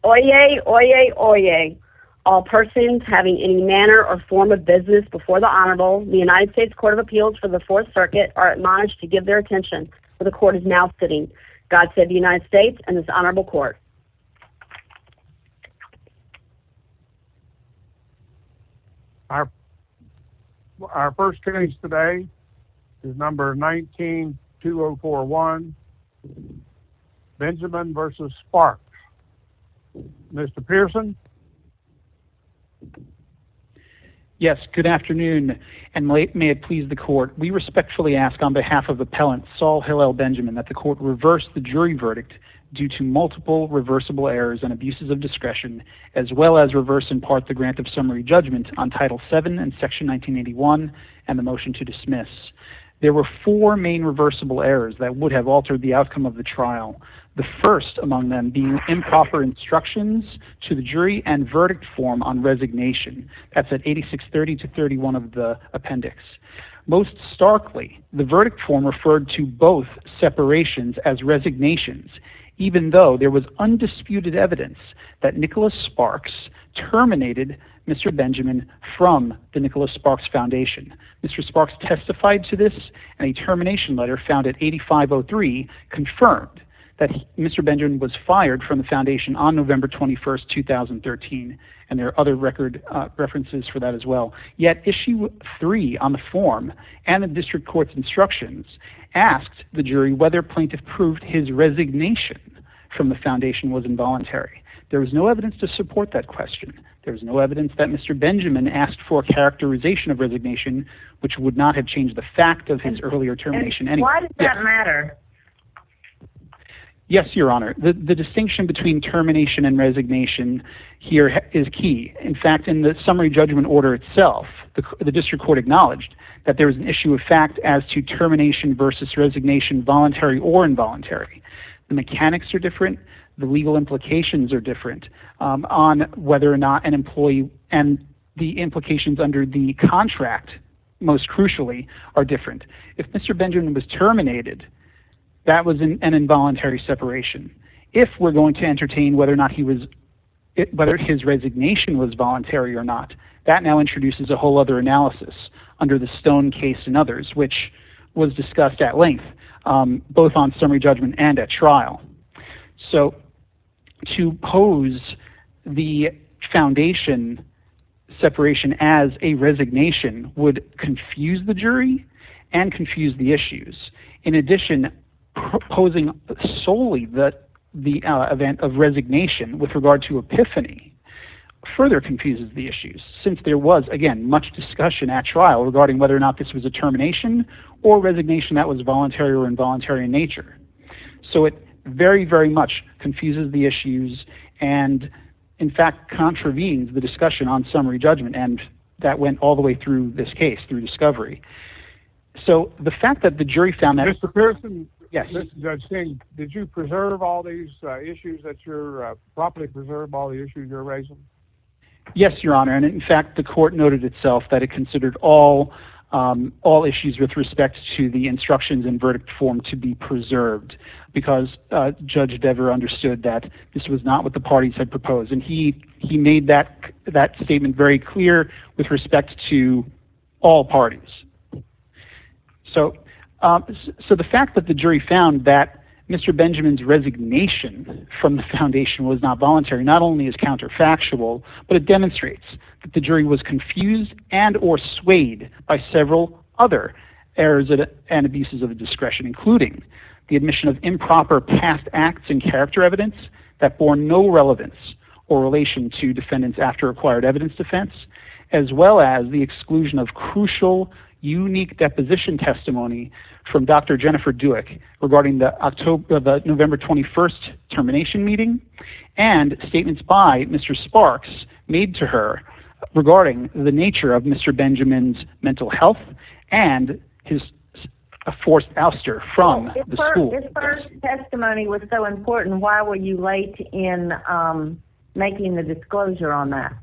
Oyez, oyez, oyez. All persons having any manner or form of business before the Honorable, the United States Court of Appeals for the Fourth Circuit are admonished to give their attention, for the court is now sitting. God save the United States and this honorable court. Our first case today is number 19-2041, Benjamin versus Sparks. Mr. Pearson? Yes, good afternoon, and may it please the court. We respectfully ask on behalf of appellant Saul Hillel Benjamin that the court reverse the jury verdict due to multiple reversible errors and abuses of discretion, as well as reverse in part the grant of summary judgment on Title VII and Section 1981 and the motion to dismiss. There were four main reversible errors that would have altered the outcome of the trial. The first among them being improper instructions to the jury and verdict form on resignation. That's at 8630-31 of the appendix. Most starkly, the verdict form referred to both separations as resignations, even though there was undisputed evidence that Nicholas Sparks terminated Mr. Benjamin from the Nicholas Sparks Foundation. Mr. Sparks testified to this, and a termination letter found at 8503 confirmed that Mr. Benjamin was fired from the foundation on November 21st, 2013, and there are other record references for that as well. Yet issue 3 on the form and the district court's instructions asked the jury whether plaintiff proved his resignation from the foundation was involuntary. There was no evidence to support that question. There was no evidence that Mr. Benjamin asked for a characterization of resignation, which would not have changed the fact of his earlier termination anyway. Why does that matter? Yes, Your Honor. The distinction between termination and resignation here is key. In fact, in the summary judgment order itself, the district court acknowledged that there was an issue of fact as to termination versus resignation, voluntary or involuntary. The mechanics are different. The legal implications are different on whether or not an employee, and the implications under the contract, most crucially, are different. If Mr. Benjamin was terminated, that was an involuntary separation. If we're going to entertain whether or not whether his resignation was voluntary or not, that now introduces a whole other analysis under the Stone case and others, which was discussed at length, both on summary judgment and at trial. So to pose the foundation separation as a resignation would confuse the jury and confuse the issues. In addition, posing solely the event of resignation with regard to Epiphany further confuses the issues, since there was, again, much discussion at trial regarding whether or not this was a termination or resignation that was voluntary or involuntary in nature. So it very, very much confuses the issues and, in fact, contravenes the discussion on summary judgment, and that went all the way through this case, through discovery. So the fact that the jury found that... Mr. Pearson, yes. Mr. Judge King, did you preserve all these issues that you're properly preserve all the issues you're raising? Yes, Your Honor, and in fact, the court noted itself that it considered all issues with respect to the instructions and verdict form to be preserved, because Judge Dever understood that this was not what the parties had proposed, and he made that statement very clear with respect to all parties. So the fact that the jury found that Mr. Benjamin's resignation from the foundation was not voluntary not only is counterfactual, but it demonstrates that the jury was confused and or swayed by several other errors and abuses of discretion, including the admission of improper past acts and character evidence that bore no relevance or relation to defendants' after acquired evidence defense, as well as the exclusion of crucial, unique deposition testimony from Dr. Jennifer Duick regarding the November 21st termination meeting, and statements by Mr. Sparks made to her regarding the nature of Mr. Benjamin's mental health and his forced ouster from the school. If first testimony was so important, why were you late in making the disclosure on that?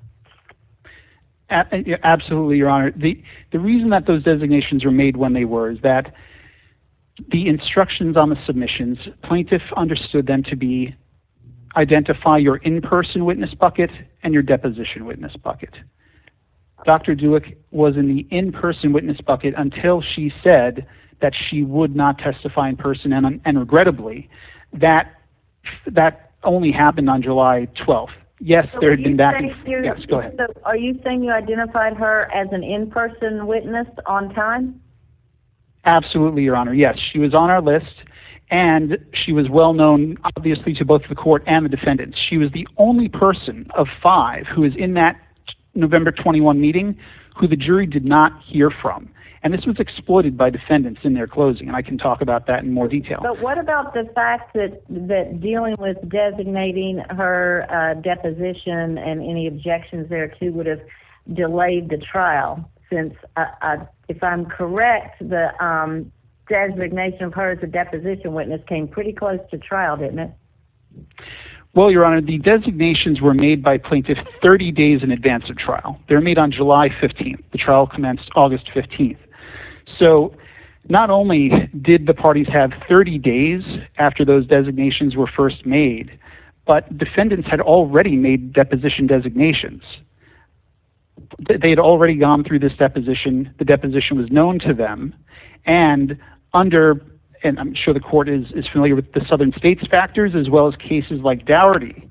Absolutely, Your Honor. The reason that those designations were made when they were is that the instructions on the submissions, plaintiff understood them to be identify your in-person witness bucket and your deposition witness bucket. Dr. Dueck was in the in-person witness bucket until she said that she would not testify in person, and regrettably, that only happened on July 12th. Yes, So there had been back and yes, go ahead. So are you saying you identified her as an in-person witness on time? Absolutely, Your Honor. Yes, she was on our list, and she was well known, obviously, to both the court and the defendants. She was the only person of 5 who was in that November 21 meeting who the jury did not hear from. And this was exploited by defendants in their closing, and I can talk about that in more detail. But what about the fact that dealing with designating her deposition and any objections thereto would have delayed the trial? Since, if I'm correct, the designation of her as a deposition witness came pretty close to trial, didn't it? Well, Your Honor, the designations were made by plaintiff 30 days in advance of trial. They were made on July 15th. The trial commenced August 15th. So not only did the parties have 30 days after those designations were first made, but defendants had already made deposition designations. They had already gone through this deposition. The deposition was known to them. And I'm sure the court is familiar with the Southern States factors as well as cases like Dougherty,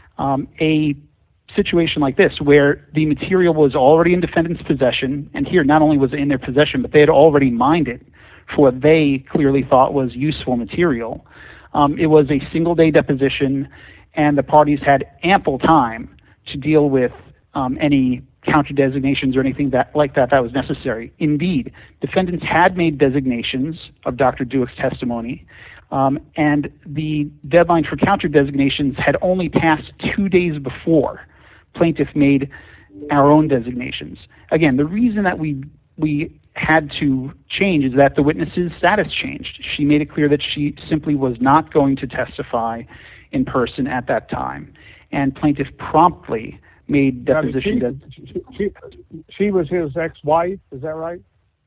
a situation like this where the material was already in defendant's possession, and here not only was it in their possession, but they had already mined it for what they clearly thought was useful material. It was a single-day deposition, and the parties had ample time to deal with any counter designations or anything that was necessary. Indeed, defendants had made designations of Dr. Dueck's testimony, and the deadline for counter designations had only passed 2 days before plaintiff made our own designations. Again, the reason that we had to change is that the witness's status changed. She made it clear that she simply was not going to testify in person at that time, and plaintiff promptly made deposition. She was his ex-wife, is that right?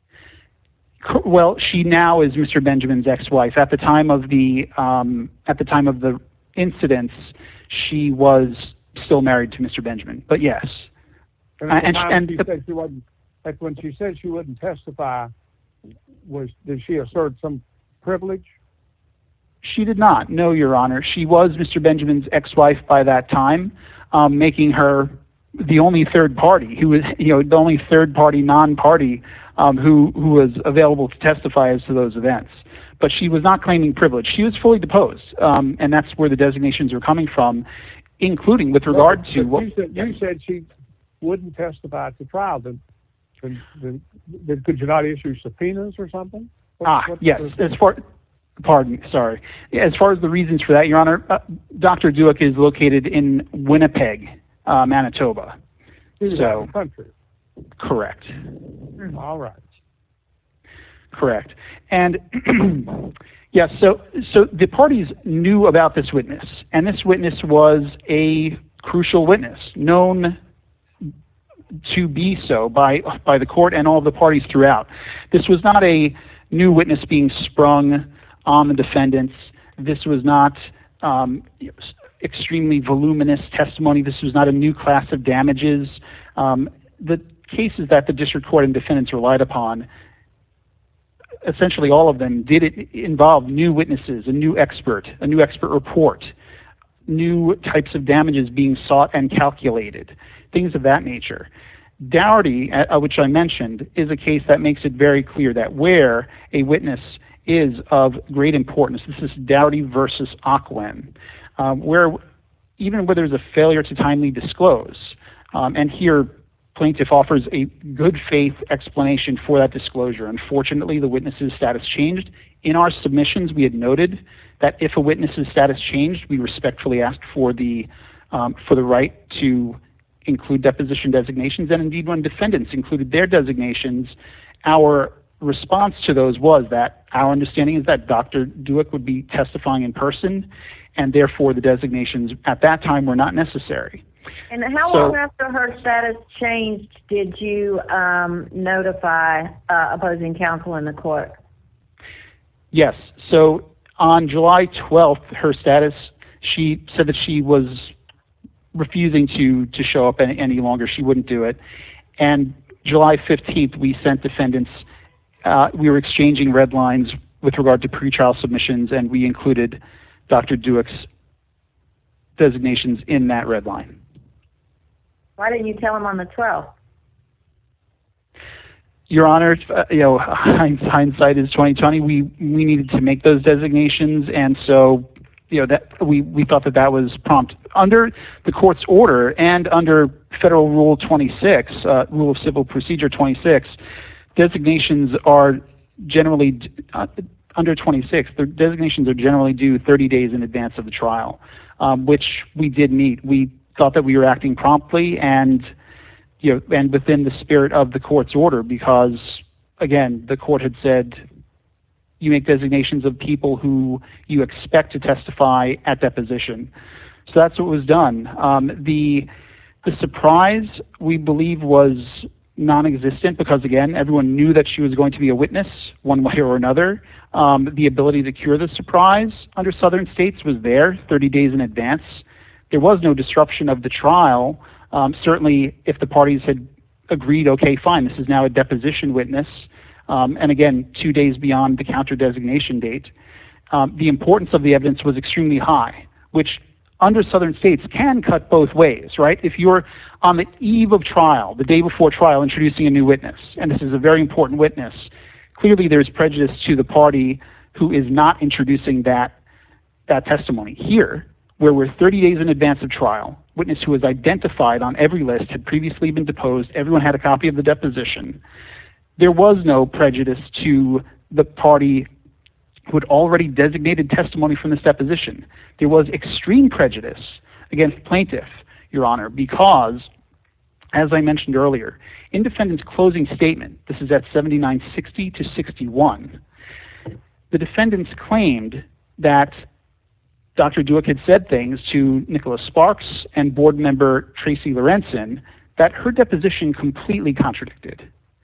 Well, she now is Mr. Benjamin's ex-wife. At the time of the incidents, she was still married to Mr. Benjamin. But yes, when she said she wouldn't testify, did she assert some privilege? She did not. No, Your Honor. She was Mr. Benjamin's ex-wife by that time, making her the only third party who was, the only third party non-party who was available to testify as to those events. But she was not claiming privilege. She was fully deposed, and that's where the designations are coming from, including with regard to what you said she wouldn't testify at the trial. Then could you not issue subpoenas or something? Yes. As far as the reasons for that, Your Honor, Dr. Dueck is located in Winnipeg, Manitoba. So, country. Correct. All right. Correct. And yes, so the parties knew about this witness, and this witness was a crucial witness, known to be so by the court and all of the parties throughout. This was not a new witness being sprung on the defendants. This was not extremely voluminous testimony. This was not a new class of damages. The cases that the district court and defendants relied upon, essentially all of them, did involve new witnesses, a new expert report, new types of damages being sought and calculated, things of that nature. Dougherty, which I mentioned, is a case that makes it very clear that where a witness is of great importance, this is Dougherty versus Ocwen, where there's a failure to timely disclose, and here plaintiff offers a good faith explanation for that disclosure. Unfortunately, the witness's status changed. In our submissions, we had noted that if a witness's status changed, we respectfully asked for the right to include deposition designations, and indeed when defendants included their designations, our response to those was that our understanding is that Dr. Dueck would be testifying in person, and therefore the designations at that time were not necessary. And how long after her status changed did you notify opposing counsel in the court? Yes. So on July 12th, her status She said that she was refusing to show up any longer. She wouldn't do it. And July 15th, we sent defendants, we were exchanging red lines with regard to pretrial submissions, and we included Dr. Dueck's designations in that red line. Why didn't you tell him on the 12th? Your Honor, hindsight is 20/20. We needed to make those designations, and so that we thought that was prompt under the court's order and under Federal Rule 26, Rule of Civil Procedure 26. Designations are generally under 26. The designations are generally due 30 days in advance of the trial, which we did meet. We thought that we were acting promptly and within the spirit of the court's order, because again, the court had said you make designations of people who you expect to testify at deposition. So that's what was done. The surprise, we believe, was non-existent because, again, everyone knew that she was going to be a witness one way or another. The ability to cure the surprise under Southern states was there 30 days in advance. There was no disruption of the trial. Certainly, if the parties had agreed, okay, fine, this is now a deposition witness, and again, 2 days beyond the counter designation date, the importance of the evidence was extremely high, which under Southern states can cut both ways, right? If you're on the eve of trial, the day before trial, introducing a new witness, and this is a very important witness, clearly there's prejudice to the party who is not introducing that testimony. Here, where we're 30 days in advance of trial, witness who was identified on every list had previously been deposed, everyone had a copy of the deposition, there was no prejudice to the party who had already designated testimony from this deposition. There was extreme prejudice against plaintiff, Your Honor, because, as I mentioned earlier, in defendant's closing statement, this is at 7960 to 61, the defendants claimed that Dr. Dueck had said things to Nicholas Sparks and board member Tracy Lorenzen that her deposition completely contradicted.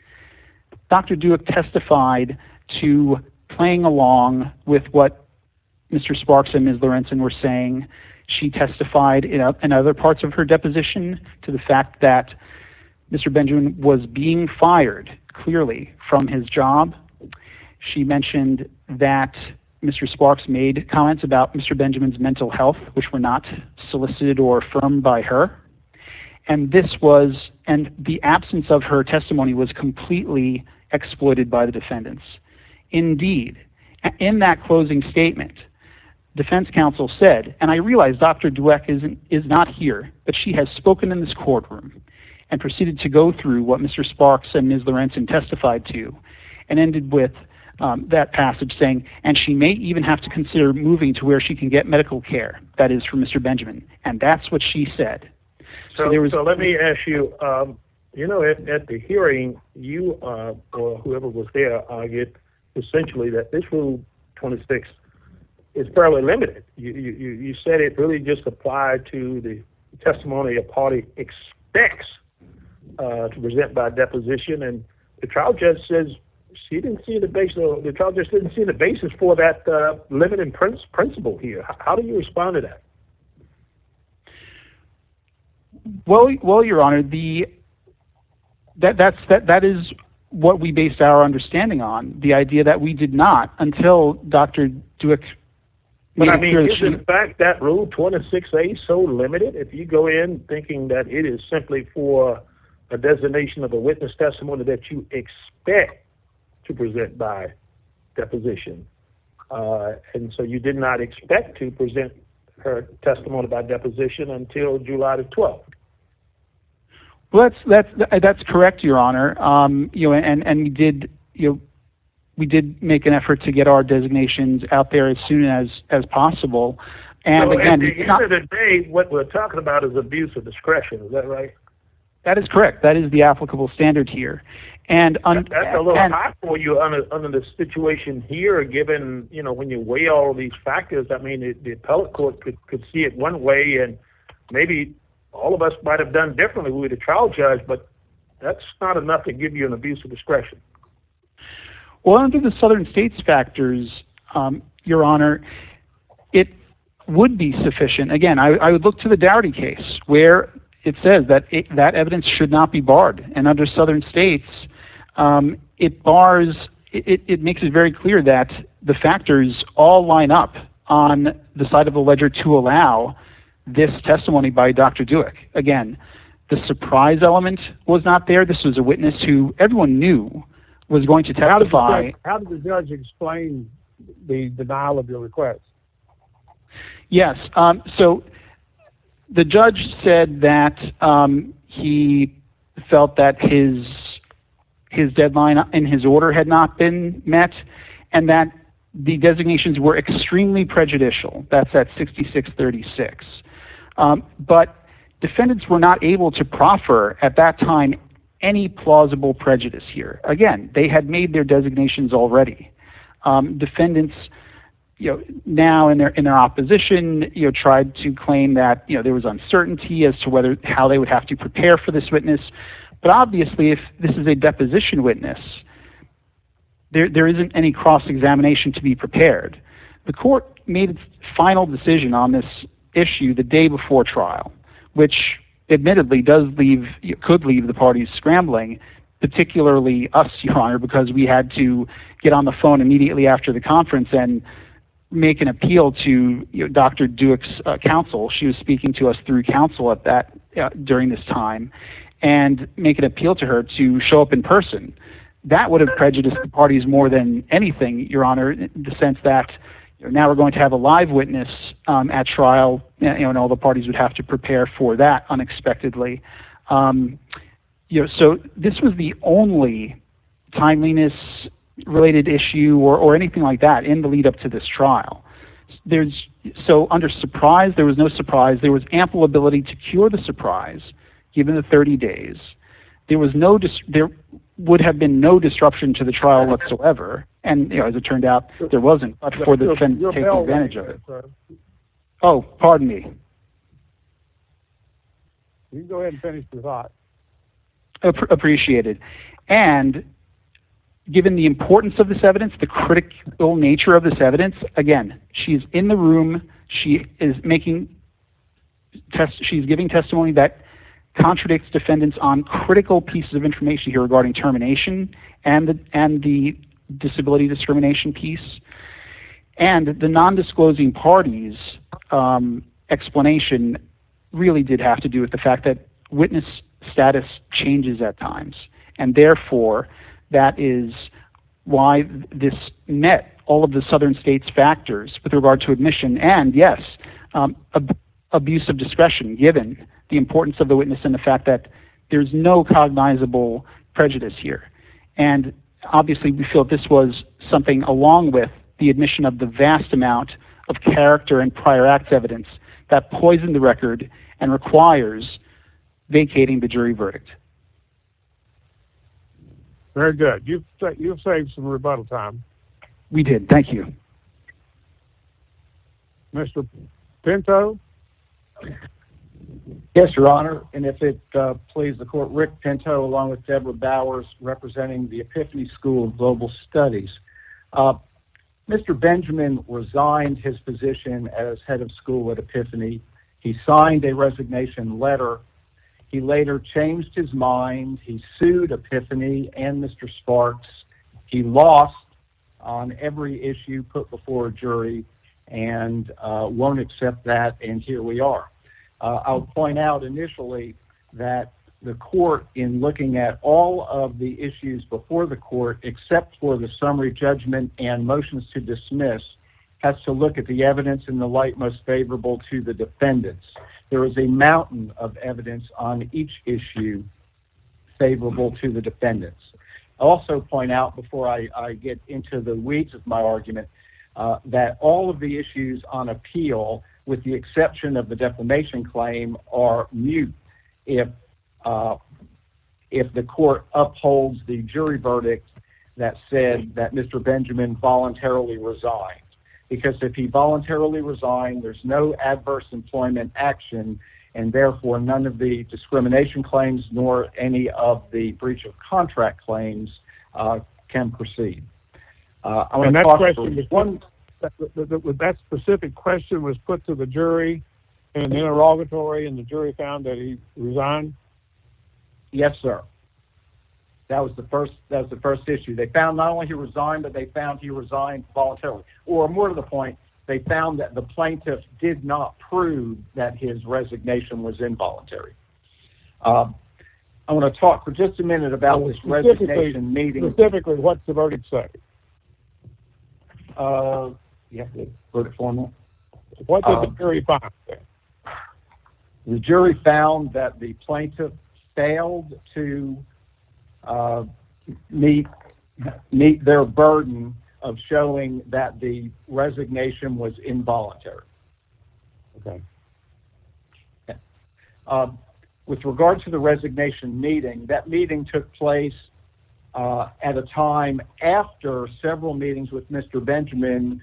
Dr. Dueck testified to playing along with what Mr. Sparks and Ms. Lorenzen were saying. She testified in other parts of her deposition to the fact that Mr. Benjamin was being fired, clearly, from his job. She mentioned that Mr. Sparks made comments about Mr. Benjamin's mental health, which were not solicited or affirmed by her. And the absence of her testimony was completely exploited by the defendants. Indeed, in that closing statement, defense counsel said, and I realize Dr. Dueck is not here, but she has spoken in this courtroom, and proceeded to go through what Mr. Sparks and Ms. Lorenzen testified to, and ended with that passage saying, and she may even have to consider moving to where she can get medical care, that is for Mr. Benjamin. And that's what she said. So let me ask you, at the hearing, you or whoever was there argued essentially that this Rule 26 is fairly limited. You said it really just applied to the testimony a party expects to present by deposition, and the trial judge says she didn't see the basis. The trial judge didn't see the basis for that limiting principle here. How do you respond to that? Well, Your Honor, that is what we based our understanding on. The idea that we did not until Dr. Dueck. But I mean, is in fact that Rule 26A so limited? If you go in thinking that it is simply for a designation of a witness testimony that you expect to present by deposition, and so you did not expect to present her testimony by deposition until July the 12th. Well, that's correct, Your Honor. And we did make an effort to get our designations out there as soon as possible. And so again, at the end of the day, what we're talking about is abuse of discretion. Is that right? That is correct. That is the applicable standard here. And that's a little high for you under the situation here, given, when you weigh all these factors. I mean, the appellate court could see it one way, and maybe all of us might have done differently with the trial judge, but that's not enough to give you an abuse of discretion. Well, under the Southern States factors, Your Honor, would be sufficient. Again, I would look to the Dougherty case where it says that that evidence should not be barred. And under Southern states, it makes it very clear that the factors all line up on the side of the ledger to allow this testimony by Dr. Dueck. Again, the surprise element was not there. This was a witness who everyone knew was going to testify. How did the judge explain the denial of your request? Yes. So the judge said that he felt that his deadline in his order had not been met, and that the designations were extremely prejudicial. That's at 6636. But defendants were not able to proffer at that time any plausible prejudice here. Again, they had made their designations already. Defendants, now in their opposition, tried to claim that there was uncertainty as to how they would have to prepare for this witness. But obviously, if this is a deposition witness, there isn't any cross-examination to be prepared. The court made its final decision on this issue the day before trial, which admittedly could leave the parties scrambling, particularly us, Your Honor, because we had to get on the phone immediately after the conference and make an appeal to Dr. Dueck's counsel. She was speaking to us through counsel at that during this time, and make an appeal to her to show up in person. That would have prejudiced the parties more than anything, Your Honor, in the sense that now we're going to have a live witness at trial, and all the parties would have to prepare for that unexpectedly. So this was the only timeliness-related issue or anything like that in the lead-up to this trial. So under surprise, there was no surprise. There was ample ability to cure the surprise, given the 30 days. There would have been no disruption to the trial whatsoever, and as it turned out, there wasn't, but for the defendant taking advantage of it. Oh, pardon me. You can go ahead and finish your thought. Appreciated. And given the importance of this evidence, the critical nature of this evidence, again, she's in the room. She is she's giving testimony that contradicts defendants on critical pieces of information here regarding termination and the disability discrimination piece. And the non-disclosing parties explanation really did have to do with the fact that witness status changes at times. And therefore, that is why this met all of the Southern states' factors with regard to admission and, yes, abuse of discretion, given the importance of the witness and the fact that there's no cognizable prejudice here. And obviously, we feel this was something along with the admission of the vast amount of character and prior acts evidence that poisoned the record and requires vacating the jury verdict. Very good. You've saved some rebuttal time. We did. Thank you. Mr. Pinto? Yes, Your Honor, and if it please the court, Rick Pinto, along with Deborah Bowers, representing the Epiphany School of Global Studies. Mr. Benjamin resigned his position as head of school at Epiphany. He signed a resignation letter. He later changed his mind. He sued Epiphany and Mr. Sparks. He lost on every issue put before a jury and won't accept that, and here we are. I'll point out initially that the court, in looking at all of the issues before the court, except for the summary judgment and motions to dismiss, has to look at the evidence in the light most favorable to the defendants. There is a mountain of evidence on each issue favorable to the defendants. I'll also point out, before I get into the weeds of my argument, that all of the issues on appeal, with the exception of the defamation claim, are mute if the court upholds the jury verdict that said that Mr. Benjamin voluntarily resigned. Because if he voluntarily resigned, there's no adverse employment action, and therefore none of the discrimination claims nor any of the breach of contract claims can proceed. I want to talk that specific question was put to the jury in an interrogatory, and the jury found that he resigned? Yes, sir. That was the first issue. They found not only he resigned, but they found he resigned voluntarily. Or more to the point, they found that the plaintiff did not prove that his resignation was involuntary. I want to talk for just a minute about this resignation meeting. Specifically, what's the verdict say? You have the verdict form. What did the jury find? The jury found that the plaintiff failed to meet their burden of showing that the resignation was involuntary. Okay. With regard to the resignation meeting, that meeting took place at a time after several meetings with Mr. Benjamin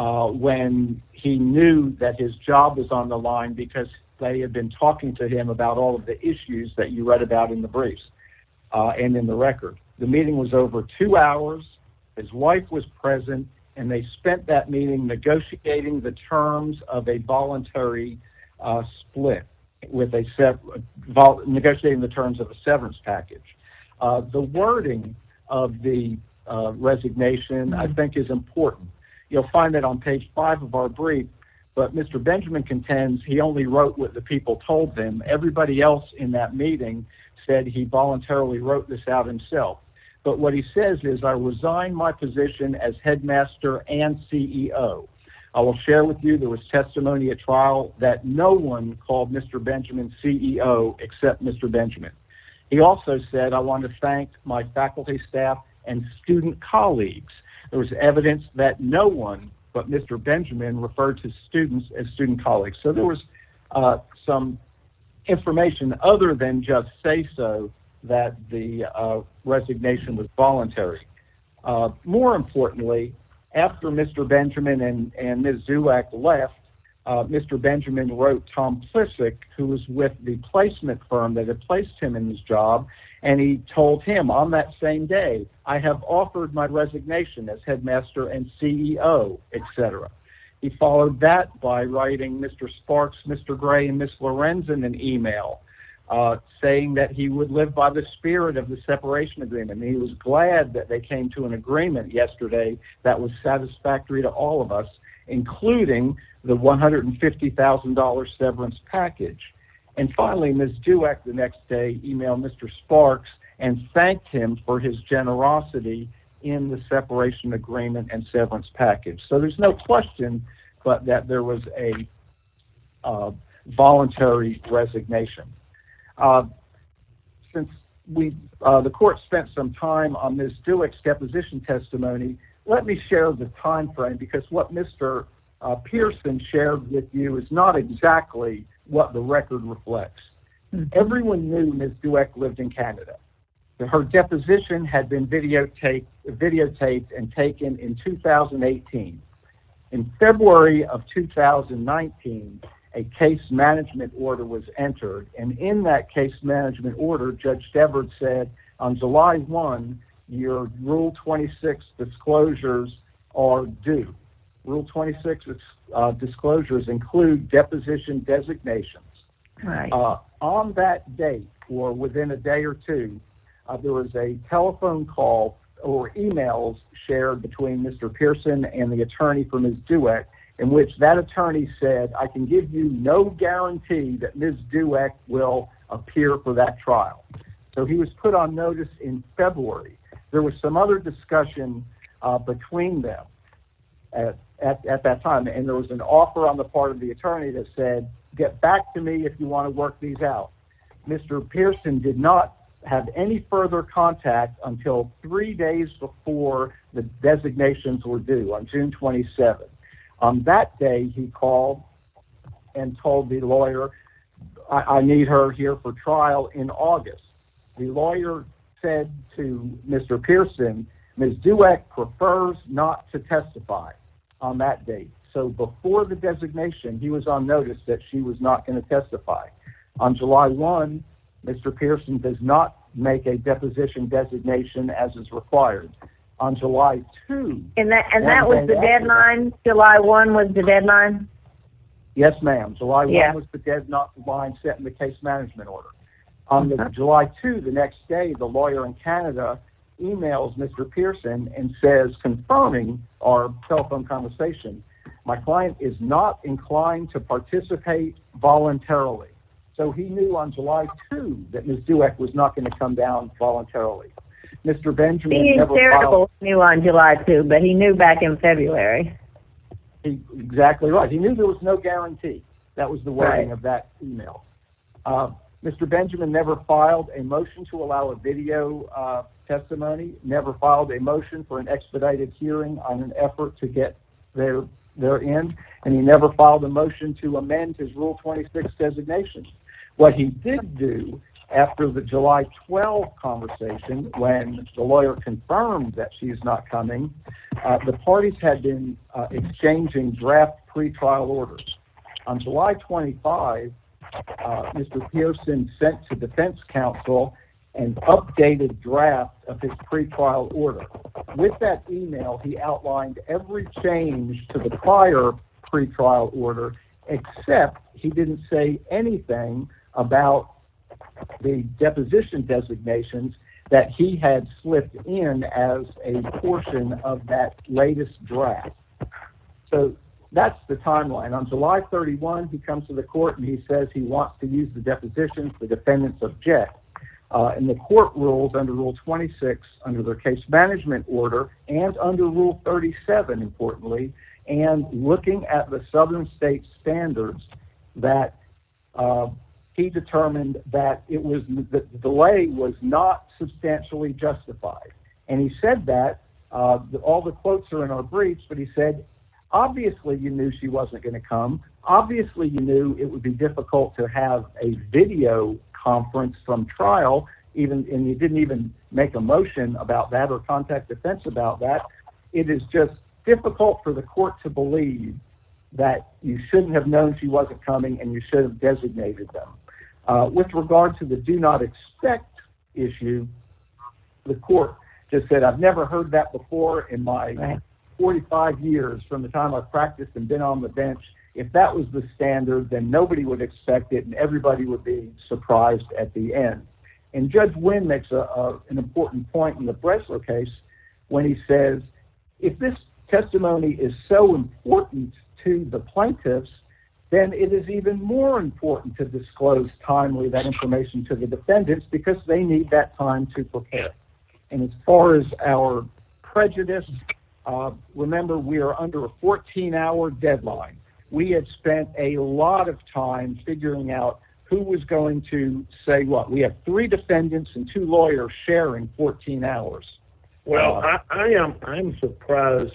when he knew that his job was on the line because they had been talking to him about all of the issues that you read about in the briefs and in the record. The meeting was over 2 hours. His wife was present, and they spent that meeting negotiating the terms of a voluntary split, with negotiating the terms of a severance package. The wording of the resignation, I think, is important. You'll find that on page 5 of our brief, but Mr. Benjamin contends he only wrote what the people told him. Everybody else in that meeting said he voluntarily wrote this out himself. But what he says is, I resign my position as headmaster and CEO. I will share with you there was testimony at trial that no one called Mr. Benjamin CEO except Mr. Benjamin. He also said, I want to thank my faculty, staff, and student colleagues. There was evidence that no one but Mr. Benjamin referred to students as student colleagues. So there was some information other than just say so that the resignation was voluntary. More importantly, after Mr. Benjamin and Ms. Zuak left, Mr. Benjamin wrote Tom Plissick, who was with the placement firm that had placed him in his job, and he told him on that same day, I have offered my resignation as headmaster and CEO, etc. He followed that by writing Mr. Sparks, Mr. Gray, and Ms. Lorenzen an email saying that he would live by the spirit of the separation agreement. And he was glad that they came to an agreement yesterday that was satisfactory to all of us, including the $150,000 severance package. And finally, Ms. Dueck the next day emailed Mr. Sparks and thanked him for his generosity in the separation agreement and severance package. So there's no question but that there was a voluntary resignation. Since the court spent some time on Ms. Dueck's deposition testimony, let me share the time frame, because what Mr. Pearson shared with you is not exactly what the record reflects. Everyone knew Ms. Dueck lived in Canada. Her deposition had been videotaped and taken in 2018. In February of 2019, a case management order was entered, and in that case management order, Judge Devard said, on July 1, your Rule 26 disclosures are due. Rule 26 disclosures include deposition designations. Right. On that date, or within a day or two, there was a telephone call or emails shared between Mr. Pearson and the attorney for Ms. Dueck, in which that attorney said, I can give you no guarantee that Ms. Dueck will appear for that trial. So he was put on notice in February. There was some other discussion between them at that time, and there was an offer on the part of the attorney that said, get back to me if you want to work these out. Mr. Pearson did not have any further contact until 3 days before the designations were due, on June 27th. On that day, he called and told the lawyer, I need her here for trial in August. The lawyer said to Mr. Pearson, Ms. Dueck prefers not to testify on that date. So before the designation, he was on notice that she was not going to testify. On July 1, Mr. Pearson does not make a deposition designation as is required. On July 2. And that was the deadline? July 1 was the deadline? Yes, ma'am. July 1 Yeah. was the deadline set in the case management order. On the July 2, the next day, the lawyer in Canada emails Mr. Pearson and says, confirming our telephone conversation, my client is not inclined to participate voluntarily. So he knew on July 2 that Ms. Dueck was not going to come down voluntarily. Mr. Benjamin Being never charitable, filed. knew on July 2, but he knew back in February. Exactly right. He knew there was no guarantee. That was the wording Right. of that email. Mr. Benjamin never filed a motion to allow a video testimony, never filed a motion for an expedited hearing on an effort to get their end, and he never filed a motion to amend his Rule 26 designation. What he did do after the July 12 conversation, when the lawyer confirmed that she's not coming, the parties had been exchanging draft pretrial orders. On July 25, Mr. Pearson sent to defense counsel an updated draft of his pretrial order. With that email, he outlined every change to the prior pretrial order, except he didn't say anything about the deposition designations that he had slipped in as a portion of that latest draft. So that's the timeline. On July 31, he comes to the court and he says he wants to use the depositions. The defendants object. And the court rules under Rule 26, under their case management order, and under Rule 37, importantly, and looking at the Southern State standards, that he determined that the delay was not substantially justified. And he said that, all the quotes are in our briefs, but he said, obviously you knew she wasn't going to come. Obviously you knew it would be difficult to have a video conference from trial, and you didn't even make a motion about that or contact defense about that. It is just difficult for the court to believe that you shouldn't have known she wasn't coming and you should have designated them. With regard to the do not expect issue, the court just said, I've never heard that before in my 45 years from the time I've practiced and been on the bench. If that was the standard, then nobody would expect it and everybody would be surprised at the end. And Judge Wynn makes an important point in the Bresler case when he says, if this testimony is so important to the plaintiffs, then it is even more important to disclose timely that information to the defendants because they need that time to prepare. And as far as our prejudice, remember we are under a 14-hour deadline. We had spent a lot of time figuring out who was going to say what. We have 3 defendants and 2 lawyers sharing 14 hours. Well, I'm surprised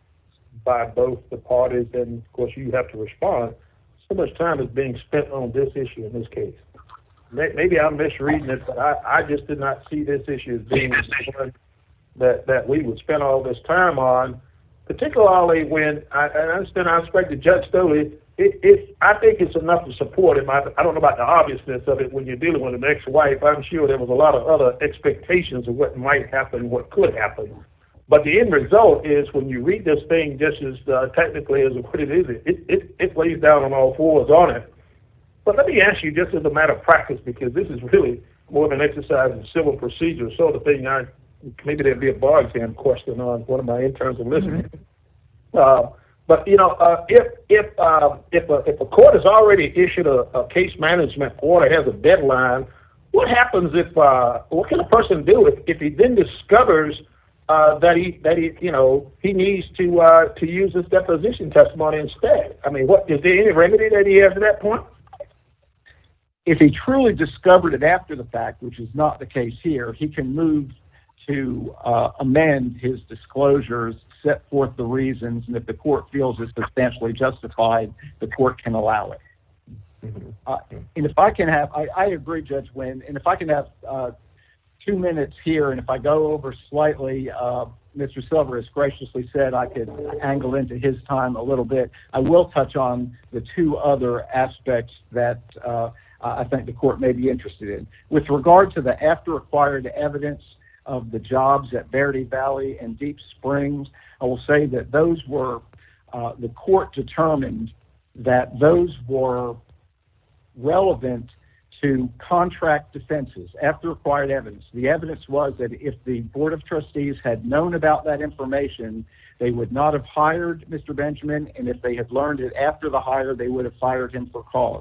by both the parties, and of course you have to respond. So much time is being spent on this issue in this case. Maybe I'm misreading it, but I just did not see this issue as being one that we would spend all this time on, particularly when I understand I expect Judge Stoley. I think it's enough to support him. I don't know about the obviousness of it when you're dealing with an ex-wife. I'm sure there was a lot of other expectations of what might happen, what could happen. But the end result is when you read this thing just as technically as what it is, it lays down on all fours on it. But let me ask you just as a matter of practice, because this is really more than an exercise in civil procedure, sort of thing. Maybe there'd be a bar exam question on one of my interns are listening. But you know, if a court has already issued a case management order, has a deadline, what happens if what can a person do if he then discovers that he needs to use his deposition testimony instead? I mean, what is there any remedy that he has at that point? If he truly discovered it after the fact, which is not the case here, he can move to amend his disclosures, set forth the reasons, and if the court feels it's substantially justified, the court can allow it. And if I can have, I agree, Judge Wynn, and if I can have 2 minutes here, and if I go over slightly, Mr. Silver has graciously said I could angle into his time a little bit. I will touch on the 2 other aspects that I think the court may be interested in. With regard to the after-acquired evidence, of the jobs at Verde Valley and Deep Springs. I will say that those were, the court determined that those were relevant to contract defenses after acquired evidence. The evidence was that if the Board of Trustees had known about that information, they would not have hired Mr. Benjamin, and if they had learned it after the hire, they would have fired him for cause.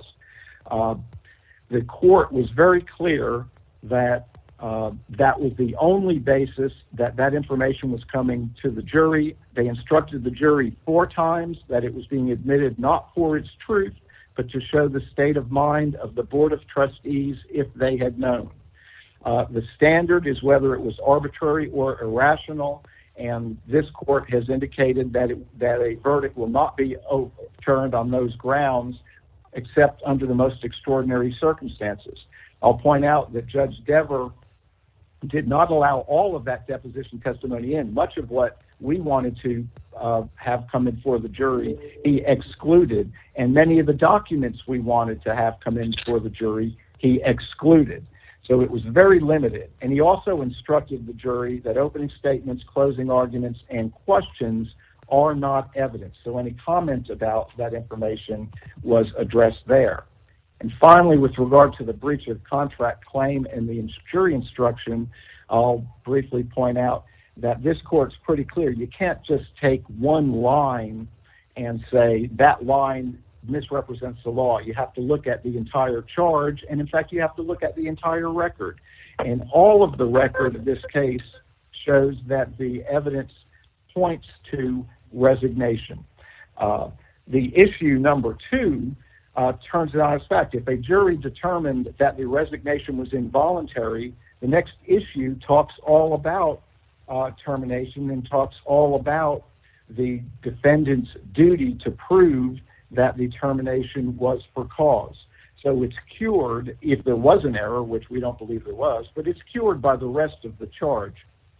The court was very clear that that was the only basis that information was coming to the jury. They instructed the jury 4 times that it was being admitted not for its truth, but to show the state of mind of the Board of Trustees if they had known. The standard is whether it was arbitrary or irrational, and this court has indicated that a verdict will not be overturned on those grounds except under the most extraordinary circumstances. I'll point out that Judge Dever did not allow all of that deposition testimony in. Much of what we wanted to have come in for the jury, he excluded, and many of the documents we wanted to have come in for the jury, he excluded. So it was very limited. And he also instructed the jury that opening statements, closing arguments, and questions are not evidence. So any comment about that information was addressed there. And finally, with regard to the breach of contract claim and the jury instruction, I'll briefly point out that this court's pretty clear. You can't just take one line and say that line misrepresents the law. You have to look at the entire charge, and in fact, you have to look at the entire record. And all of the record of this case shows that the evidence points to resignation. The issue number 2 turns it on its fact. If a jury determined that the resignation was involuntary, the next issue talks all about termination and talks all about the defendant's duty to prove that the termination was for cause. So it's cured if there was an error, which we don't believe there was, but it's cured by the rest of the charge.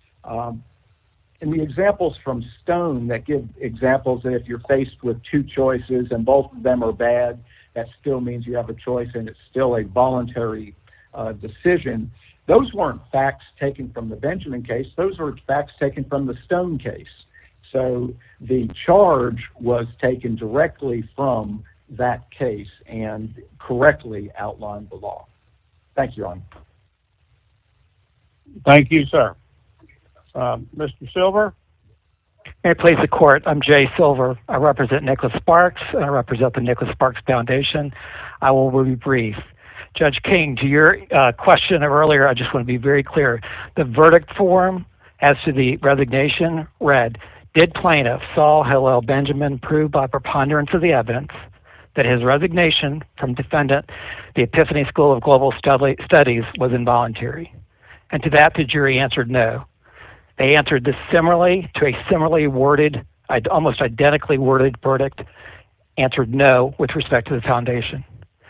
And the examples from Stone that give examples that if you're faced with 2 choices and both of them are bad, that still means you have a choice and it's still a voluntary decision. Those weren't facts taken from the Benjamin case. Those were facts taken from the Stone case. So the charge was taken directly from that case and correctly outlined the law. Thank you, Your Honor. Thank you, sir. Mr. Silver? May it please the court, I'm Jay Silver. I represent Nicholas Sparks, and I represent the Nicholas Sparks Foundation. I will be brief. Judge King, to your question of earlier, I just want to be very clear. The verdict form as to the resignation read, did plaintiff Saul Hillel Benjamin prove by preponderance of the evidence that his resignation from defendant, the Epiphany School of Global Studies, was involuntary? And to that, the jury answered no. They answered this similarly to a similarly worded, almost identically worded verdict, answered no with respect to the foundation.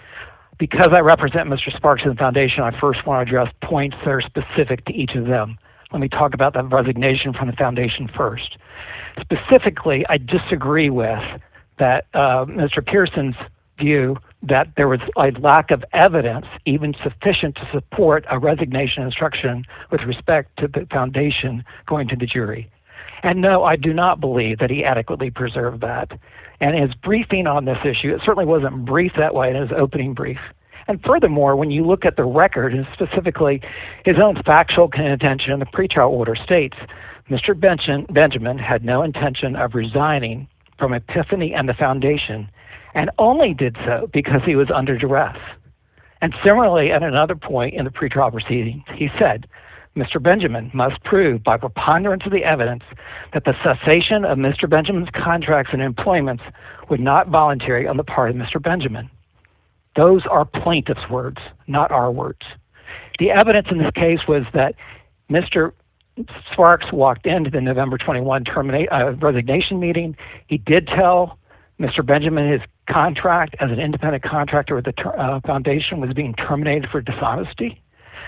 Because I represent Mr. Sparks and the foundation, I first want to address points that are specific to each of them. Let me talk about that resignation from the foundation first. Specifically, I disagree with that Mr. Pearson's view that there was a lack of evidence even sufficient to support a resignation instruction with respect to the foundation going to the jury. And no, I do not believe that he adequately preserved that. And his briefing on this issue, it certainly wasn't briefed that way in his opening brief. And furthermore, when you look at the record, and specifically his own factual contention in the pretrial order states, Mr. Benjamin had no intention of resigning from Epiphany and the foundation, and only did so because he was under duress. And similarly, at another point in the pretrial proceedings, he said, Mr. Benjamin must prove by preponderance of the evidence that the cessation of Mr. Benjamin's contracts and employments was not voluntary on the part of Mr. Benjamin. Those are plaintiff's words, not our words. The evidence in this case was that Mr. Sparks walked into the November 21 resignation meeting. He did tell Mr. Benjamin his contract as an independent contractor with the foundation was being terminated for dishonesty.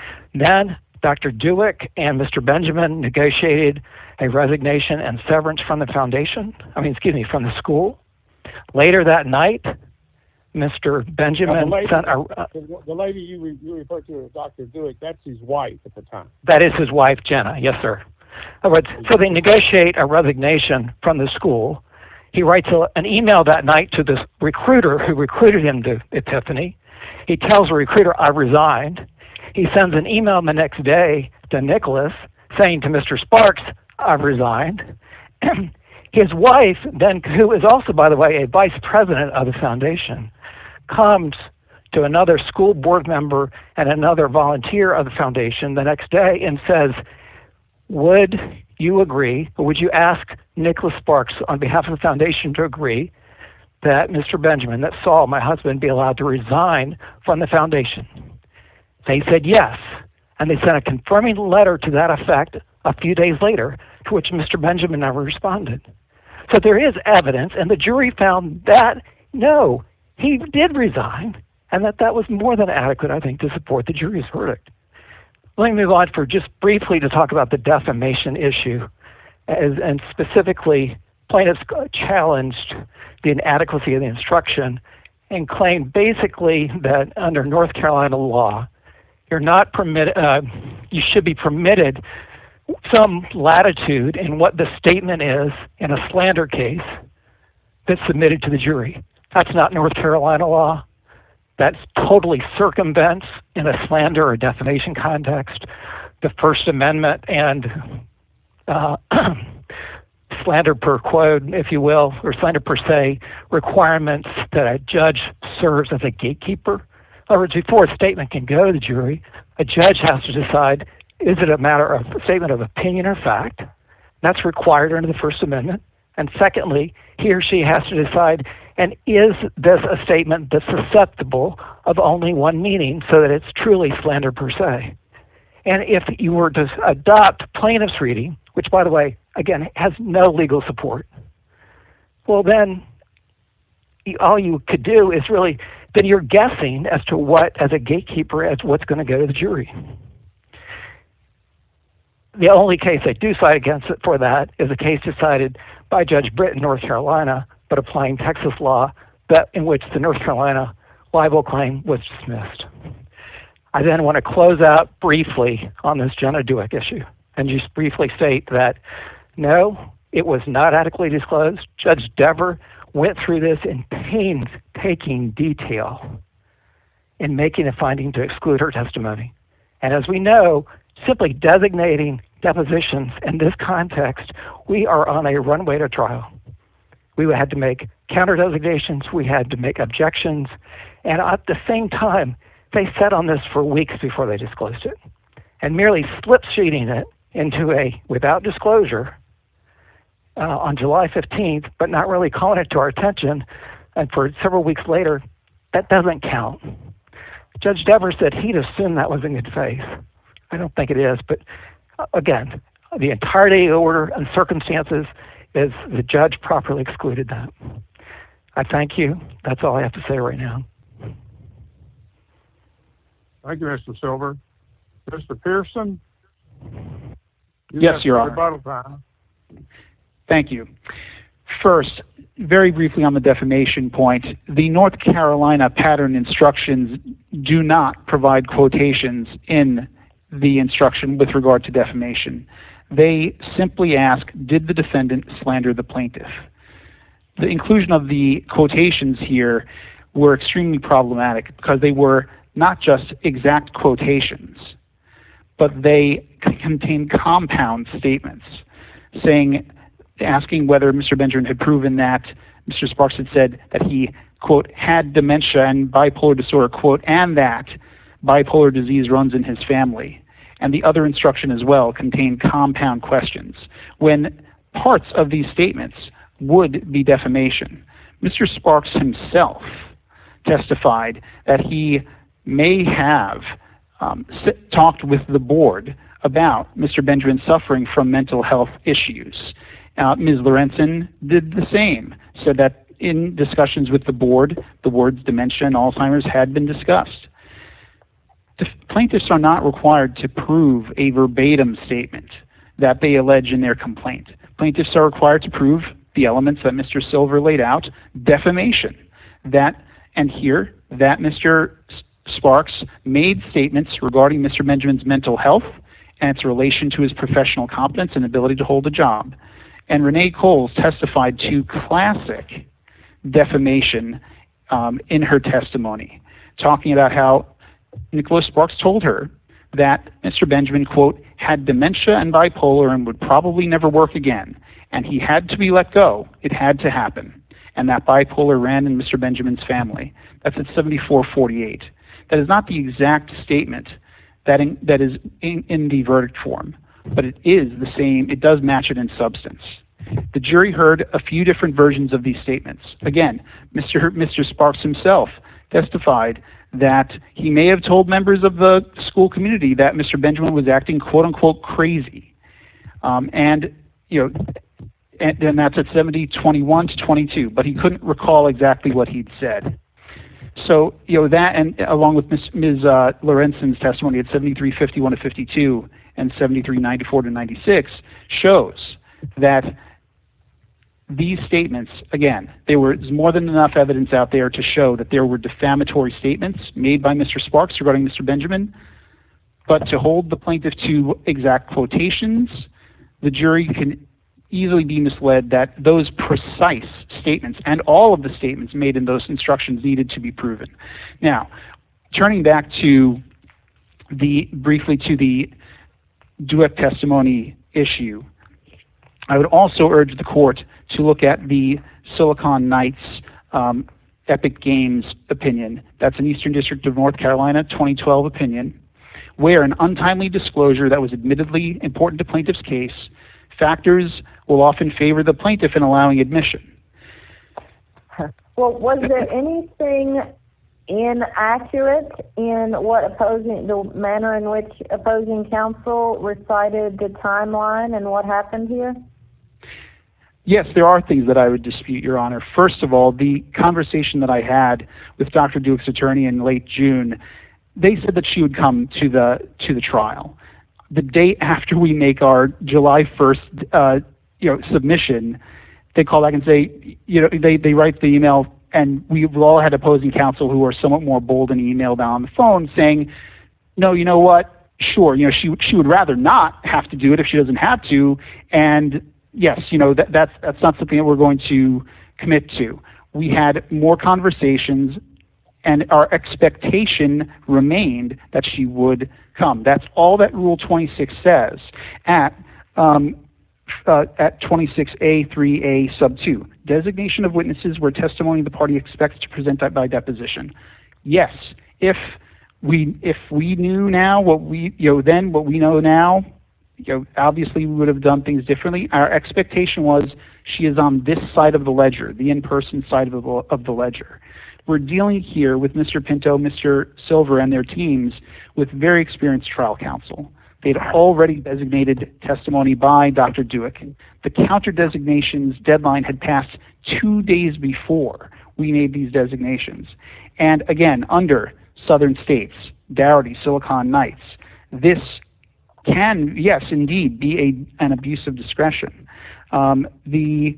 Then Dr. Dewick and Mr. Benjamin negotiated a resignation and severance from the foundation, from the school. Later that night, Mr. Benjamin sent a... The lady you referred to as Dr. Dewick, that's his wife at the time. That is his wife, Jenna. Yes, sir. So they negotiate a resignation from the school. He writes an email that night to the recruiter who recruited him to Epiphany. He tells the recruiter, I resigned. He sends an email the next day to Nicholas saying to Mr. Sparks, I've resigned. His wife, then, who is also, by the way, a vice president of the foundation, comes to another school board member and another volunteer of the foundation the next day and says, would you agree, or would you ask Nicholas Sparks on behalf of the foundation to agree that Mr. Benjamin, that Saul, my husband, be allowed to resign from the foundation? They said yes, and they sent a confirming letter to that effect a few days later, to which Mr. Benjamin never responded. So there is evidence, and the jury found that, no, he did resign, and that was more than adequate, I think, to support the jury's verdict. Let me move on for just briefly to talk about the defamation issue, and specifically, plaintiffs challenged the inadequacy of the instruction and claimed basically that under North Carolina law, you're not permitted, you should be permitted some latitude in what the statement is in a slander case that's submitted to the jury. That's not North Carolina law. That totally circumvents, in a slander or defamation context, the First Amendment and slander per quote, if you will, or slander per se, requirements that a judge serves as a gatekeeper. In other words, before a statement can go to the jury, a judge has to decide, is it a matter of a statement of opinion or fact? That's required under the First Amendment. And secondly, he or she has to decide, and is this a statement that's susceptible of only one meaning so that it's truly slander per se? And if you were to adopt plaintiff's reading, which, by the way, again, has no legal support, well, then all you could do is really, then you're guessing as to what, as a gatekeeper, as what's going to go to the jury. The only case I do cite against it for that is a case decided by Judge Britt in North Carolina, but applying Texas law, that in which the North Carolina libel claim was dismissed. I then want to close out briefly on this Jenna Dewick issue and just briefly state that, no, it was not adequately disclosed. Judge Dever went through this in painstaking detail in making a finding to exclude her testimony. And as we know, simply designating depositions in this context, we are on a runway to trial. We had to make counter designations, we had to make objections, and at the same time, they sat on this for weeks before they disclosed it. And merely slip-sheeting it into a without disclosure on July 15th, but not really calling it to our attention, and for several weeks later, that doesn't count. Judge Dever said he'd assume that was in good faith. I don't think it is, but again, the entirety of the order and circumstances is the judge properly excluded that. I thank you. That's all I have to say right now. Thank you, Mr. Silver. Mr. Pearson? Yes, Your Honor. Rebuttal time. Thank you. First, very briefly on the defamation point, the North Carolina pattern instructions do not provide quotations in the instruction with regard to defamation. They simply ask, did the defendant slander the plaintiff? The inclusion of the quotations here were extremely problematic because they were not just exact quotations, but they contained compound statements asking whether Mr. Benjamin had proven that Mr. Sparks had said that he, quote, had dementia and bipolar disorder, quote, and that bipolar disease runs in his family. And the other instruction as well contained compound questions, when parts of these statements would be defamation. Mr. Sparks himself testified that he may have talked with the board about Mr. Benjamin suffering from mental health issues. Ms. Lorenzen did the same, said that in discussions with the board's dementia and Alzheimer's had been discussed. The plaintiffs are not required to prove a verbatim statement that they allege in their complaint. Plaintiffs are required to prove the elements that Mr. Silver laid out, defamation, and here that Mr. Sparks made statements regarding Mr. Benjamin's mental health and its relation to his professional competence and ability to hold a job. And Renee Coles testified to classic defamation in her testimony, talking about how Nicholas Sparks told her that Mr. Benjamin, quote, had dementia and bipolar and would probably never work again, and he had to be let go. It had to happen. And that bipolar ran in Mr. Benjamin's family. That's at 7448. That is not the exact statement that is in the verdict form, but it is the same. It does match it in substance. The jury heard a few different versions of these statements. Again, Mr. Sparks himself testified that he may have told members of the school community that Mr. Benjamin was acting quote unquote crazy, and that's at 7021 to 22. But he couldn't recall exactly what he'd said. So that, and along with Ms. Lorenzen's testimony at 7351 to 52 and 7394 to 96, shows that these statements, again, there was more than enough evidence out there to show that there were defamatory statements made by Mr. Sparks regarding Mr. Benjamin, but to hold the plaintiff to exact quotations, the jury can easily be misled that those precise statements and all of the statements made in those instructions needed to be proven. Now, turning back briefly to the Dueck testimony issue, I would also urge the court to look at the Silicon Knights Epic Games opinion. That's an Eastern District of North Carolina 2012 opinion, where an untimely disclosure that was admittedly important to plaintiff's case, factors will often favor the plaintiff in allowing admission. Well, was there anything inaccurate in the manner in which opposing counsel recited the timeline and what happened here? Yes, there are things that I would dispute, Your Honor. First of all, the conversation that I had with Dr. Dueck's attorney in late June, they said that she would come to the trial. The day after we make our July 1st, submission, they call back and say, they write the email, and we've all had opposing counsel who are somewhat more bold in email down on the phone saying, no, you know what? Sure, she would rather not have to do it if she doesn't have to, and yes, that's not something that we're going to commit to. We had more conversations, and our expectation remained that she would come. That's all that Rule 26 says at 26A3A sub 2. Designation of witnesses where testimony the party expects to present by deposition. Yes, if we knew now what we know now, obviously we would have done things differently. Our expectation was she is on this side of the ledger, the in-person side of the ledger. We're dealing here with Mr. Pinto, Mr. Silver, and their teams with very experienced trial counsel. They'd already designated testimony by Dr. Dueck. The counter designations deadline had passed 2 days before we made these designations. And again, under Southern States, Dougherty, Silicon Knights, this can, yes, indeed, be an abuse of discretion. The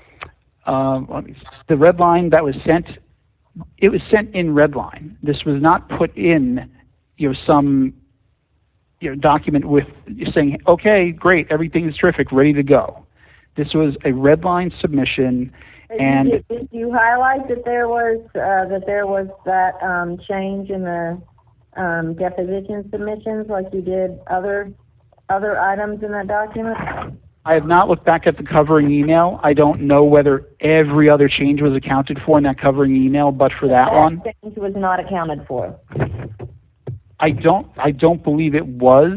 red line that was sent, it was sent in red line. This was not put in, some, document with saying, okay, great, everything is terrific, ready to go. This was a red line submission. And did you highlight that there was that change in the deposition submissions like you did other items in that document? I have not looked back at the covering email. I don't know whether every other change was accounted for in that covering email, but for that one, change was not accounted for. I don't believe it was.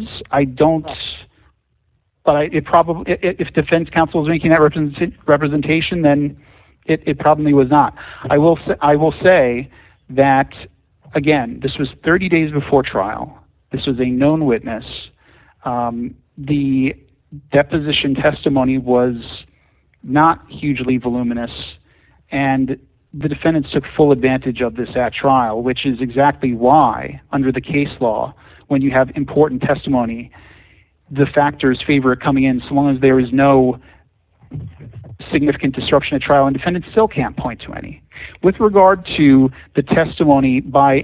It probably, if defense counsel is making that representation, then it probably was not. I will say that, again, this was 30 days before trial. This was a known witness. The deposition testimony was not hugely voluminous, and the defendants took full advantage of this at trial, which is exactly why, under the case law, when you have important testimony, the factors favor it coming in so long as there is no significant disruption at trial, and defendants still can't point to any. With regard to the testimony by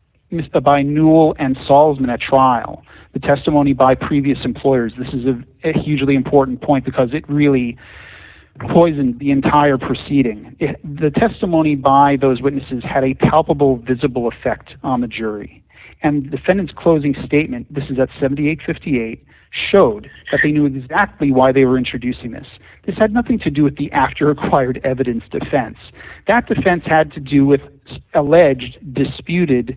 Newell and Salzman at trial, the testimony by previous employers, this is a hugely important point because it really poisoned the entire proceeding. The testimony by those witnesses had a palpable, visible effect on the jury. And the defendant's closing statement, this is at 7858, showed that they knew exactly why they were introducing this. This had nothing to do with the after-acquired evidence defense. That defense had to do with alleged disputed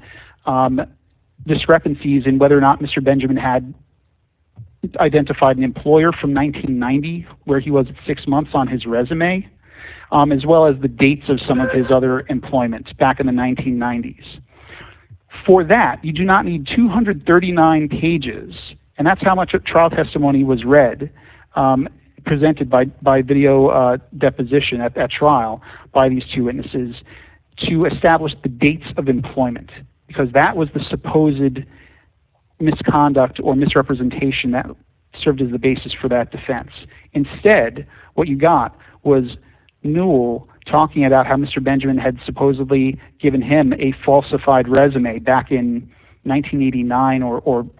discrepancies in whether or not Mr. Benjamin had identified an employer from 1990, where he was at 6 months on his resume, as well as the dates of some of his other employments back in the 1990s. For that, you do not need 239 pages, and that's how much trial testimony was read, presented by video deposition at trial by these two witnesses to establish the dates of employment, because that was the supposed misconduct or misrepresentation that served as the basis for that defense. Instead, what you got was Newell talking about how Mr. Benjamin had supposedly given him a falsified resume back in 1989 or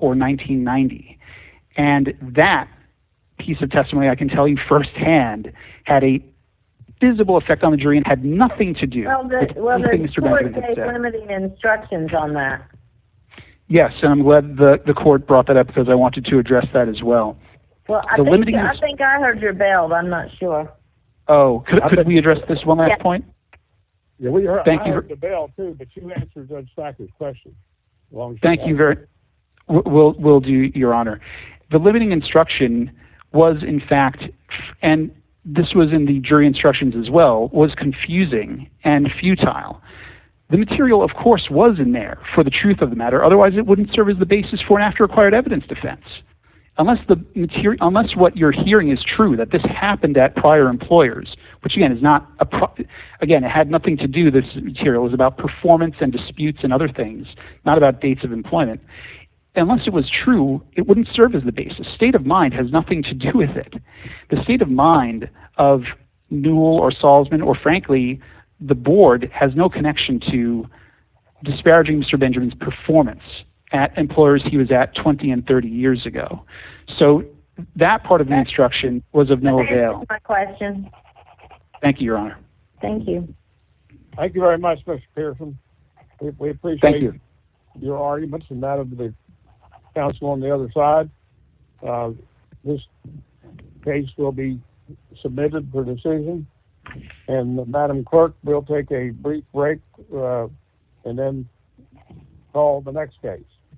1990. And that piece of testimony, I can tell you firsthand, had a visible effect on the jury and had nothing to do with anything Mr. Benjamin had said. Gave limiting instructions on that. Yes, and I'm glad the court brought that up because I wanted to address that as well. Well, I think I heard your bell, but I'm not sure. Oh, could we address this one last point? Yeah, we heard, Thank I you. heard the bell too, but you answered Judge Thacker's question. Thank you very. We'll do, Your Honor. The limiting instruction was, in fact, and this was in the jury instructions as well, was confusing and futile. The material, of course, was in there for the truth of the matter. Otherwise, it wouldn't serve as the basis for an after-acquired evidence defense. Unless what you're hearing is true, that this happened at prior employers, which again is not again, it had nothing to do. This material was about performance and disputes and other things, not about dates of employment. Unless it was true, it wouldn't serve as the basis. State of mind has nothing to do with it. The state of mind of Newell or Salzman, or frankly, the board, has no connection to disparaging Mr. Benjamin's performance at employers he was at 20 and 30 years ago. So that part of the instruction was of no avail. That's my question. Thank you, Your Honor. Thank you. Thank you very much, Mr. Pearson. We appreciate your arguments and that of the counsel on the other side. This case will be submitted for decision, and Madam Clerk will take a brief break and then call the next case.